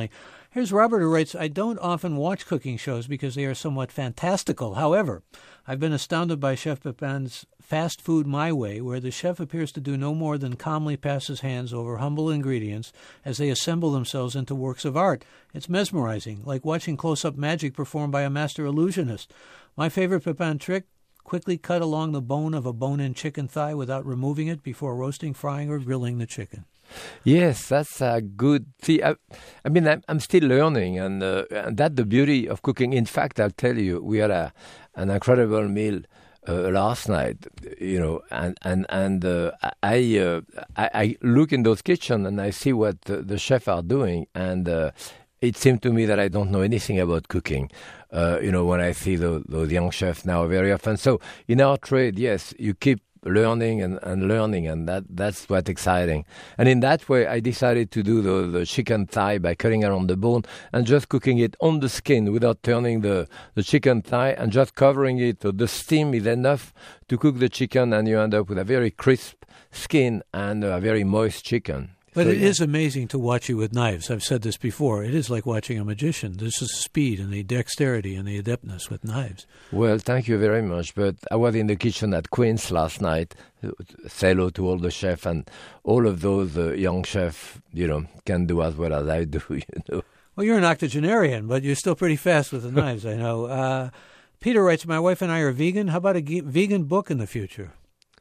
S2: Here's Robert, who writes, I don't often watch cooking shows because they are somewhat fantastical. However, I've been astounded by Chef Pepin's Fast Food My Way, where the chef appears to do no more than calmly pass his hands over humble ingredients as they assemble themselves into works of art. It's mesmerizing, like watching close-up magic performed by a master illusionist. My favorite Pepin trick, quickly cut along the bone of a bone-in chicken thigh without removing it before roasting, frying, or grilling the chicken.
S3: Yes, that's a good. See, I, I mean, I'm, I'm still learning, and, uh, and that's the beauty of cooking. In fact, I'll tell you, we had a, an incredible meal uh, last night, you know, and and and uh, I, uh, I I look in those kitchens and I see what the, the chefs are doing, and uh, it seemed to me that I don't know anything about cooking. Uh, you know, when I see the, those young chefs now very often. So in our trade, yes, you keep learning and, and learning, and that, that's what's exciting. And in that way, I decided to do the, the chicken thigh by cutting around the bone and just cooking it on the skin without turning the, the chicken thigh and just covering it. So the steam is enough to cook the chicken, and you end up with a very crisp skin and a very moist chicken.
S2: But
S3: so,
S2: it
S3: yeah.
S2: is amazing to watch you with knives. I've said this before. It is like watching a magician. This is speed and the dexterity and the adeptness with knives.
S3: Well, thank you very much. But I was in the kitchen at Queen's last night. Say hello to all the chefs, and all of those uh, young chefs, you know, can do as well as I do, you know.
S2: Well, you're an octogenarian, but you're still pretty fast with the knives, I know. Uh, Peter writes, my wife and I are vegan. How about a ge- vegan book in the future?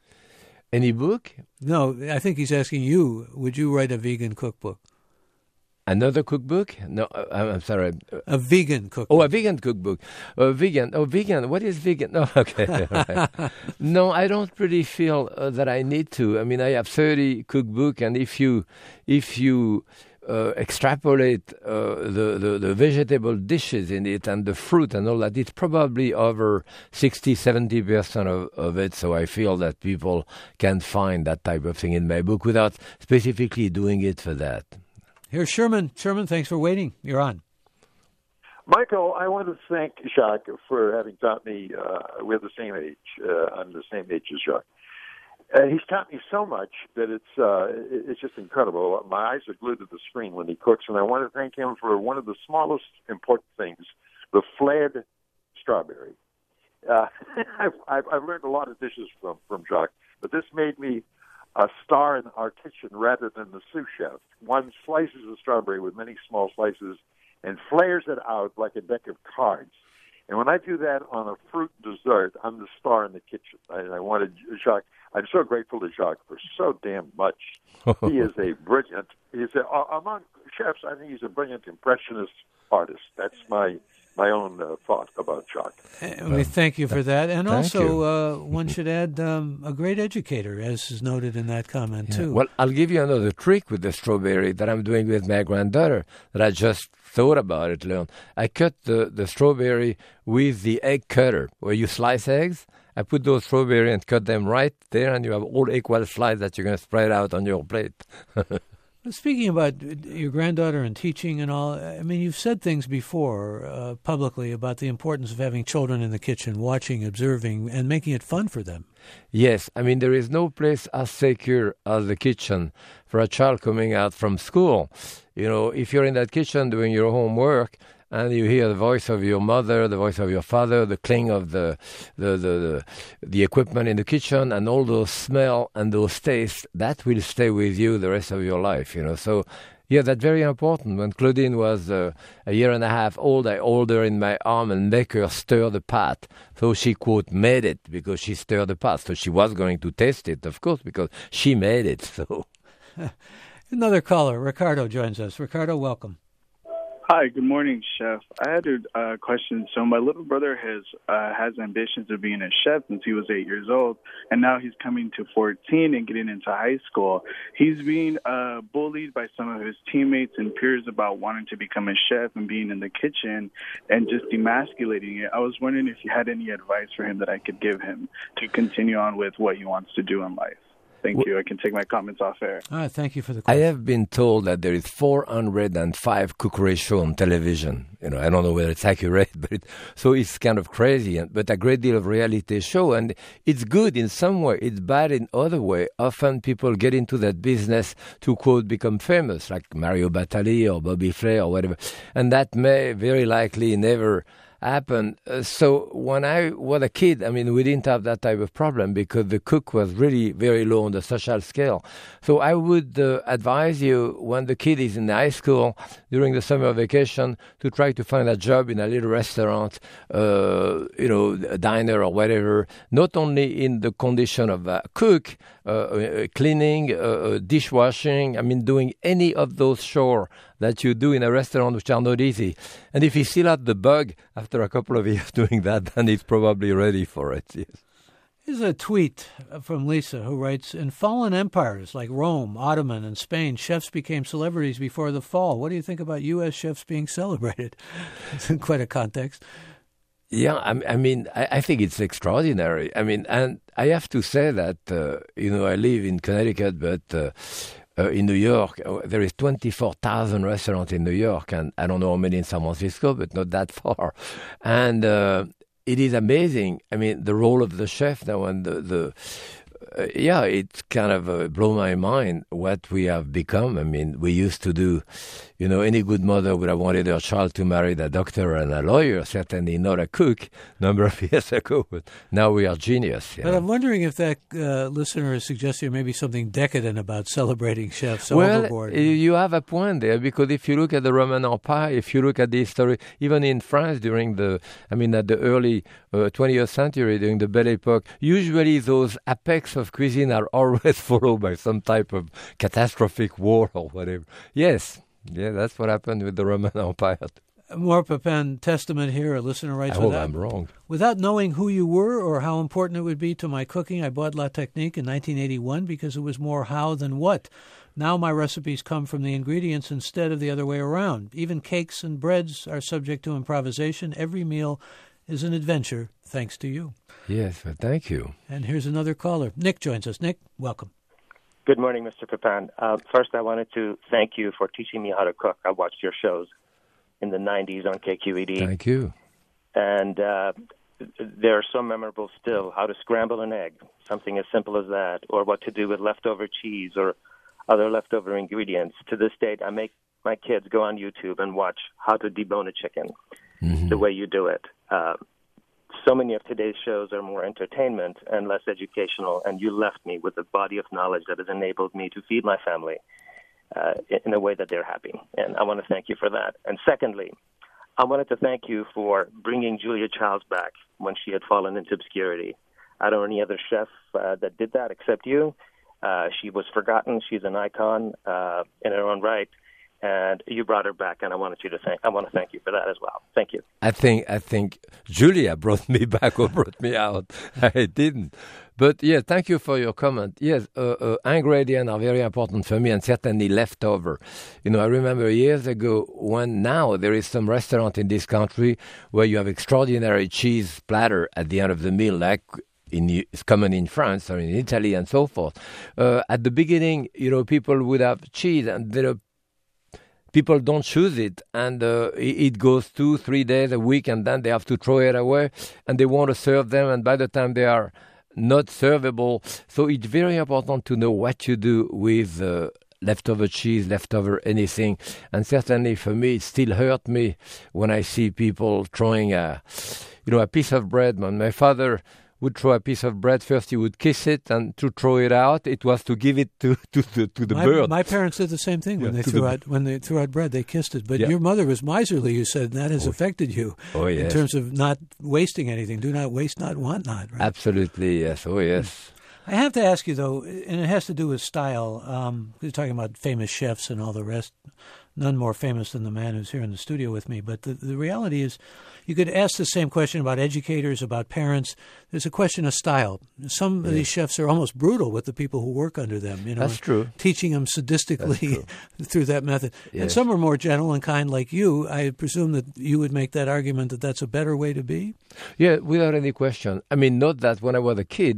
S3: Any book?
S2: No, I think he's asking you, would you write a vegan cookbook?
S3: Another cookbook? No, I'm sorry.
S2: A vegan cookbook.
S3: Oh, a vegan cookbook. A vegan. Oh, vegan. What is vegan? No, okay. Right. No, I don't really feel uh, that I need to. I mean, I have thirty cookbook, and if you, if you uh, extrapolate uh, the, the the vegetable dishes in it and the fruit and all that, it's probably over sixty, seventy percent of, of it. So I feel that people can find that type of thing in my book without specifically doing it for that.
S2: Here's Sherman. Sherman, thanks for waiting. You're on.
S11: Michael, I want to thank Jacques for having taught me. Uh, we're the same age. Uh, I'm the same age as Jacques. Uh, he's taught me so much that it's uh, it's just incredible. My eyes are glued to the screen when he cooks, and I want to thank him for one of the smallest important things, the flared strawberry. Uh, I've, I've, I've learned a lot of dishes from, from Jacques, but this made me a star in our kitchen rather than the sous chef. One slices the strawberry with many small slices and flares it out like a deck of cards. And when I do that on a fruit dessert, I'm the star in the kitchen. I, I wanted Jacques. I'm so grateful to Jacques for so damn much. He is a brilliant. He's a, among chefs. I think he's a brilliant impressionist artist. That's my my own uh, thought about Jacques.
S2: And we thank you for that. And
S3: Thank
S2: also, uh, one should add um, a great educator, as is noted in that comment,
S3: Yeah.
S2: too.
S3: Well, I'll give you another trick with the strawberry that I'm doing with my granddaughter that I just thought about it, Leon. I cut the, the strawberry with the egg cutter, where you slice eggs. I put those strawberry and cut them right there, and you have all equal slices that you're going to spread out on your plate.
S2: Speaking about your granddaughter and teaching and all, I mean, you've said things before uh, publicly about the importance of having children in the kitchen, watching, observing, and making it fun for them.
S3: Yes, I mean, there is no place as secure as the kitchen for a child coming out from school. You know, if you're in that kitchen doing your homework, and you hear the voice of your mother, the voice of your father, the cling of the the, the the the equipment in the kitchen, and all those smell and those tastes, that will stay with you the rest of your life, you know. So, yeah, that's very important. When Claudine was uh, a year and a half old, I hold her in my arm and make her stir the pot. So she, quote, made it because she stirred the pot. So she was going to taste it, of course, because she made it. So,
S2: Another caller, Ricardo, joins us. Ricardo, welcome.
S12: Hi, good morning, Chef. I had a uh, question. So my little brother has uh, has ambitions of being a chef since he was eight years old, and now he's coming to fourteen and getting into high school. He's being uh, bullied by some of his teammates and peers about wanting to become a chef and being in the kitchen and just demasculating it. I was wondering if you had any advice for him that I could give him to continue on with what he wants to do in life. Thank
S3: Well,
S12: you. I can take my comments off air.
S2: All right, thank you for the
S3: I
S2: question.
S3: have been told that there is four hundred five cookery shows on television. You know, I don't know whether it's accurate, but it, so it's kind of crazy. And, but a great deal of reality show, and it's good in some way. It's bad in other way. Often people get into that business to quote become famous, like Mario Batali or Bobby Flay or whatever, and that may very likely never happen. Uh, so when I was a kid, I mean, we didn't have that type of problem because the cook was really very low on the social scale. So I would uh, advise you when the kid is in high school during the summer vacation to try to find a job in a little restaurant, uh, you know, a diner or whatever, not only in the condition of a cook, uh, uh, cleaning, uh, dishwashing, I mean, doing any of those chores that you do in a restaurant, which are not easy. And if he still had the bug after a couple of years doing that, then he's probably ready for it. Yes.
S2: Here's a tweet from Lisa, who writes, in fallen empires like Rome, Ottoman, and Spain, chefs became celebrities before the fall. What do you think about U S chefs being celebrated? It's in quite a context.
S3: Yeah, I, I mean, I, I think it's extraordinary. I mean, and I have to say that, uh, you know, I live in Connecticut, but uh, uh, in New York, uh, there is twenty-four thousand restaurants in New York, and I don't know how many in San Francisco, but not that far. And uh, it is amazing. I mean, the role of the chef now and the, the uh, yeah, it kind of uh, blow my mind what we have become. I mean, we used to do, you know, any good mother would have wanted her child to marry a doctor and a lawyer, certainly not a cook, a number of years ago. But now we are genius.
S2: But know? I'm wondering if that uh, listener is suggesting maybe something decadent about celebrating chefs
S3: well,
S2: overboard.
S3: You have a point there, because if you look at the Roman Empire, if you look at the history, even in France during the, I mean, at the early uh, twentieth century, during the Belle Epoque, usually those apex of cuisine are always followed by some type of catastrophic war or whatever. Yes. Yeah, that's what happened with the Roman Empire.
S2: More Pepin testament here. A listener writes,
S3: I hope
S2: without,
S3: I'm wrong.
S2: Without knowing who you were or how important it would be to my cooking, I bought La Technique in nineteen eighty-one because it was more how than what. Now my recipes come from the ingredients instead of the other way around. Even cakes and breads are subject to improvisation. Every meal is an adventure, thanks to you.
S3: Yes, well, thank you.
S2: And here's another caller. Nick joins us. Nick, welcome.
S13: Good morning, Mister Pepin. Uh, first, I wanted to thank you for teaching me how to cook. I watched your shows in the nineties on K Q E D.
S3: Thank you.
S13: And uh, they're so memorable still. How to scramble an egg, something as simple as that, or what to do with leftover cheese or other leftover ingredients. To this date, I make my kids go on YouTube and watch how to debone a chicken, mm-hmm. the way you do it. Uh, So many of today's shows are more entertainment and less educational, and you left me with a body of knowledge that has enabled me to feed my family uh, in a way that they're happy. And I want to thank you for that. And secondly, I wanted to thank you for bringing Julia Childs back when she had fallen into obscurity. I don't know any other chef uh, that did that except you. Uh, she was forgotten. She's an icon uh, in her own right. And you brought her back, and I wanted you to thank. I want to thank you for that as well. Thank you.
S3: I think I think Julia brought me back or brought me out. I didn't, but yeah, thank you for your comment. Yes, uh, uh, ingredients are very important for me, and certainly leftover. You know, I remember years ago when now there is some restaurant in this country where you have extraordinary cheese platter at the end of the meal, like. In, it's common in France or in Italy and so forth. Uh, at the beginning, you know, people would have cheese, and there are people don't choose it, and uh, it goes two, three days, a week, and then they have to throw it away, and they want to serve them, and by the time they are not servable. So it's very important to know what you do with uh, leftover cheese, leftover anything. And certainly for me, it still hurt me when I see people throwing a, you know, a piece of bread. When my father would throw a piece of bread, first he would kiss it, and to throw it out, it was to give it to to, to, to the
S2: my,
S3: bird.
S2: My parents did the same thing when yeah, they threw the, out when they threw out bread. They kissed it. But yeah. Your mother was miserly, you said, and that has oh. affected you
S3: oh, yes.
S2: in terms of not wasting anything. Do not waste, not want not. Right?
S3: Absolutely, yes. Oh, yes.
S2: I have to ask you, though, and it has to do with style. Um, we're talking about famous chefs and all the rest. None more famous than the man who's here in the studio with me. But the, the reality is, you could ask the same question about educators, about parents. There's a question of style. Some yeah. of these chefs are almost brutal with the people who work under them. You know,
S3: that's true.
S2: Teaching them sadistically through that method. Yes. And some are more gentle and kind like you. I presume that you would make that argument that that's a better way to be?
S3: Yeah, without any question. I mean, not that when I was a kid,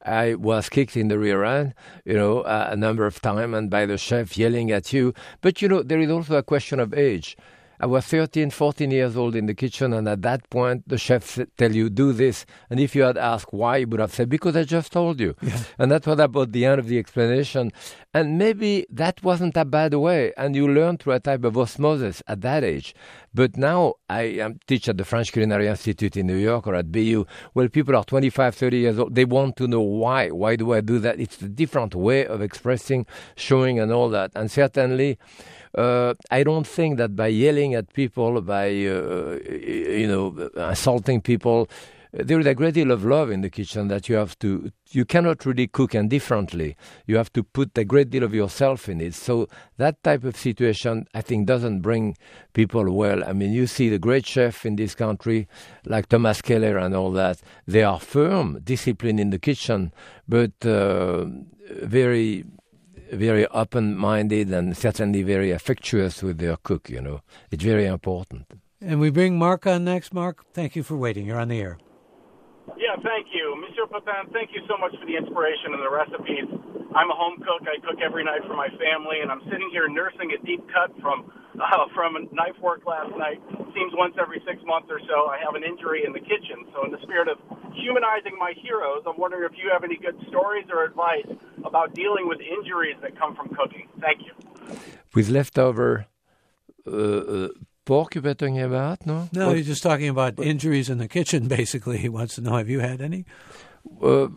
S3: I was kicked in the rear end, you know, uh, a number of times, and by the chef yelling at you. But, you know, there is also a question of age. I was thirteen, fourteen years old in the kitchen, and at that point, the chef tell you, do this. And if you had asked why, you would have said, because I just told you. Yeah. And that was about the end of the explanation. And maybe that wasn't a bad way, and you learn through a type of osmosis at that age. But now I um, teach at the French Culinary Institute in New York or at B U. Well, people are twenty-five, thirty years old. They want to know why. Why do I do that? It's a different way of expressing, showing, and all that. And certainly, Uh, I don't think that by yelling at people, by, uh, you know, assaulting people, there is a great deal of love in the kitchen that you have to, you cannot really cook indifferently. You have to put a great deal of yourself in it. So that type of situation, I think, doesn't bring people well. I mean, you see the great chef in this country, like Thomas Keller and all that, they are firm, disciplined in the kitchen, but uh, very... very open-minded and certainly very affectuous with their cook, you know. It's very important.
S2: And we bring Mark on next. Mark, thank you for waiting. You're on the air.
S14: Yeah, thank you. Monsieur Pepin, thank you so much for the inspiration and the recipes. I'm a home cook. I cook every night for my family, and I'm sitting here nursing a deep cut from uh, from a knife work last night. Seems once every six months or so I have an injury in the kitchen. So in the spirit of humanizing my heroes, I'm wondering if you have any good stories or advice about dealing with injuries that come from cooking. Thank you.
S3: With leftover uh, uh, pork you were talking about, no?
S2: No,
S3: what?
S2: He's just talking about injuries in the kitchen, basically. He wants to know, have you had any?
S3: Uh,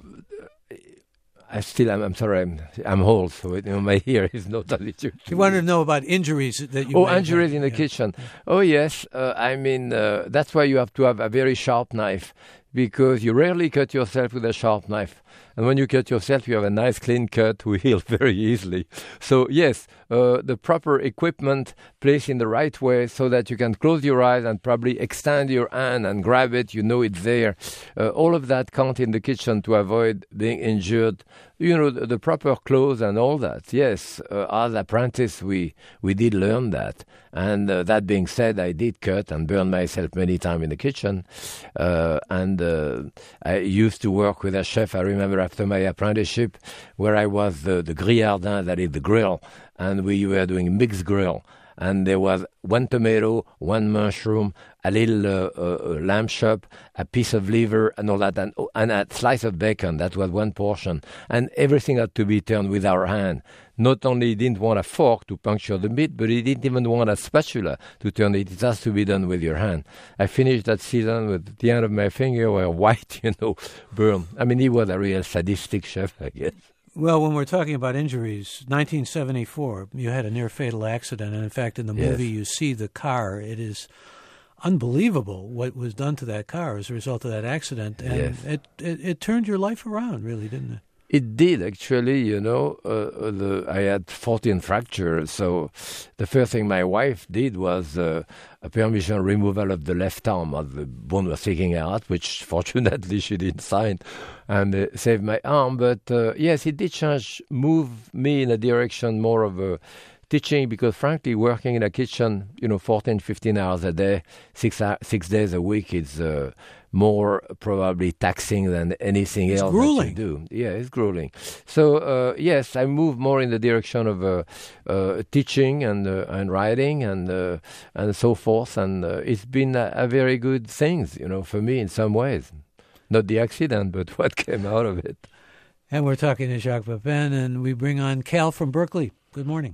S3: I still, I'm, I'm sorry, I'm, I'm old, so you know, my ear is not habitual.
S2: He wanted to know about injuries that you
S3: Oh,
S2: may have
S3: injuries
S2: had.
S3: in the
S2: Yeah.
S3: kitchen. Oh, yes. Uh, I mean, uh, that's why you have to have a very sharp knife, because you rarely cut yourself with a sharp knife. And when you cut yourself, you have a nice clean cut who heals very easily. So, yes, uh, the proper equipment placed in the right way so that you can close your eyes and probably extend your hand and grab it. You know it's there. Uh, all of that count in the kitchen to avoid being injured. You know, the, the proper clothes and all that. Yes, uh, as apprentice, we, we did learn that. And uh, that being said, I did cut and burn myself many times in the kitchen. Uh, and uh, I used to work with a chef, I remember, after my apprenticeship, where I was the, the grillardin, that is the grill, and we were doing mixed grill. And there was one tomato, one mushroom, a little uh, uh, lamb chop, a piece of liver, and all that, and, and a slice of bacon. That was one portion. And everything had to be turned with our hand. Not only he didn't want a fork to puncture the meat, but he didn't even want a spatula to turn it. It has to be done with your hand. I finished that season with the end of my finger were white, you know, burned. I mean, he was a real sadistic chef, I guess.
S2: Well, when we're talking about injuries, nineteen seventy-four, you had a near-fatal accident. And, in fact, in the
S3: Yes.
S2: movie, you see the car. It is unbelievable what was done to that car as a result of that accident. And
S3: Yes.
S2: it, it, it turned your life around, really, didn't it?
S3: It did, actually, you know. Uh, the, I had fourteen fractures, so the first thing my wife did was uh, a permission removal of the left arm, as the bone was sticking out, which fortunately she didn't sign, and uh, saved my arm. But uh, yes, it did change, move me in a direction more of a teaching, because frankly, working in a kitchen, you know, fourteen, fifteen hours a day, six, six days a week, is uh, more probably taxing than anything
S2: It's
S3: else
S2: grueling.
S3: that you do. Yeah, it's grueling. So, uh, yes, I moved more in the direction of uh, uh, teaching and uh, and writing and uh, and so forth, and uh, it's been a, a very good thing, you know, for me in some ways. Not the accident, but what came out of it.
S2: And we're talking to Jacques Pepin, and we bring on Cal from Berkeley. Good morning.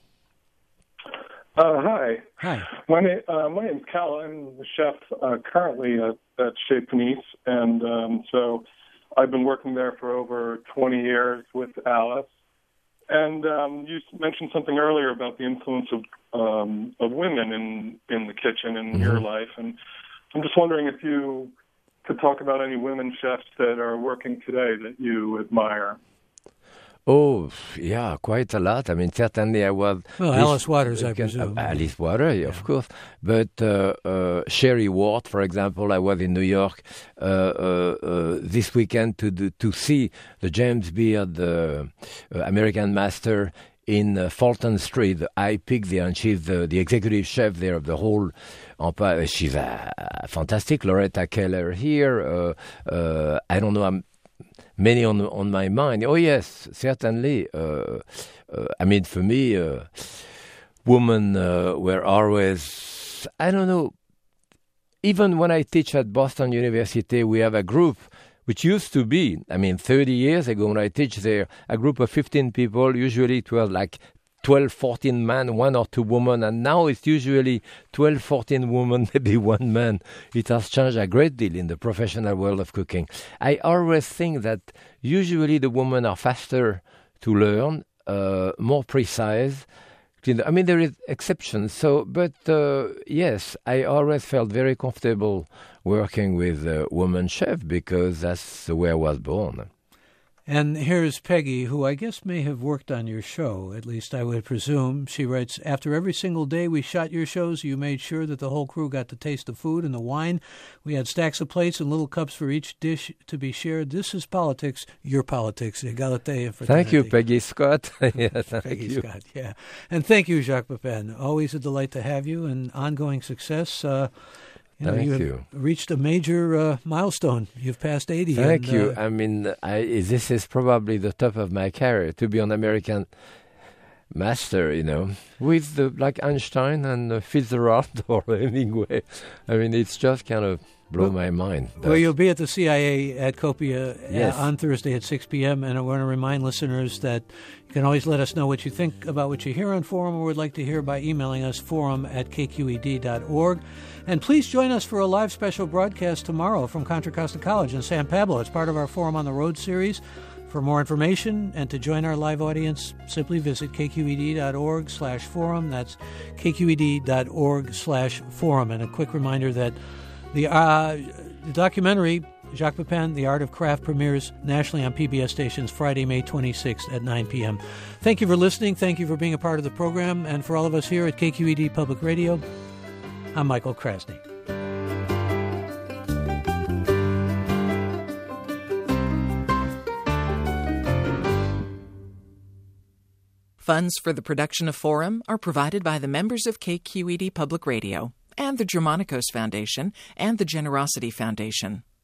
S10: Uh, hi.
S2: Hi.
S10: My name uh, my name's Cal. I'm the chef uh, currently at, at Chez Panisse, and um, so I've been working there for over twenty years with Alice. And um, you mentioned something earlier about the influence of um, of women in in the kitchen in mm-hmm. your life, and I'm just wondering if you could talk about any women chefs that are working today that you admire.
S3: Oh, yeah, quite a lot. I mean, certainly I was...
S2: Well,
S3: this,
S2: Alice Waters, I
S3: uh,
S2: presume.
S3: Uh, Alice Waters, yeah, of course. But uh, uh, Sherry Ward, for example, I was in New York uh, uh, uh, this weekend to do, to see the James Beard, the uh, American Master, in uh, Fulton Street, the High Peak there, and she's the, the executive chef there of the whole empire. She's a, a fantastic. Loretta Keller here. Uh, uh, I don't know, I'm many on on my mind. Oh yes, certainly. Uh, uh, I mean, for me, uh, women uh, were always, I don't know, even when I teach at Boston University, we have a group which used to be, I mean, thirty years ago when I teach there, a group of fifteen people, usually it was like twelve, fourteen men, one or two women, and now it's usually twelve, fourteen women, maybe one man. It has changed a great deal in the professional world of cooking. I always think that usually the women are faster to learn, uh, more precise. I mean, there is exceptions. So, but uh, yes, I always felt very comfortable working with a woman chef because that's the way I was born.
S2: And here's Peggy, who I guess may have worked on your show, at least I would presume. She writes, after every single day we shot your shows, you made sure that the whole crew got to taste the food and the wine. We had stacks of plates and little cups for each dish to be shared. This is politics, your politics. Egalité for
S3: Thank you, Peggy Scott. yeah, thank
S2: Peggy
S3: you.
S2: Scott, yeah. And thank you, Jacques Pepin. Always a delight to have you and ongoing success. Uh, You know,
S3: Thank
S2: you have
S3: you.
S2: reached a major uh, milestone. You've passed eighty.
S3: Thank
S2: and,
S3: you.
S2: Uh,
S3: I mean, I, this is probably the top of my career, to be an American master, you know, with the, like Einstein and uh, Fitzgerald or Hemingway. I mean, it's just kind of blow
S2: well,
S3: my mind.
S2: Well, you'll be at the C I A at Copia
S3: yes.
S2: uh, on Thursday at six p.m., and I want to remind listeners that you can always let us know what you think about what you hear on Forum or would like to hear by emailing us, forum at k q e d dot org. And please join us for a live special broadcast tomorrow from Contra Costa College in San Pablo. It's part of our Forum on the Road series. For more information and to join our live audience, simply visit k q e d dot org slash forum. That's k q e d dot org slash forum. And a quick reminder that the, uh, the documentary, Jacques Pepin, The Art of Craft, premieres nationally on P B S stations Friday, May twenty-sixth at nine p.m. Thank you for listening. Thank you for being a part of the program. And for all of us here at K Q E D Public Radio, I'm Michael Krasny.
S15: Funds for the production of Forum are provided by the members of K Q E D Public Radio and the Germanicos Foundation and the Generosity Foundation.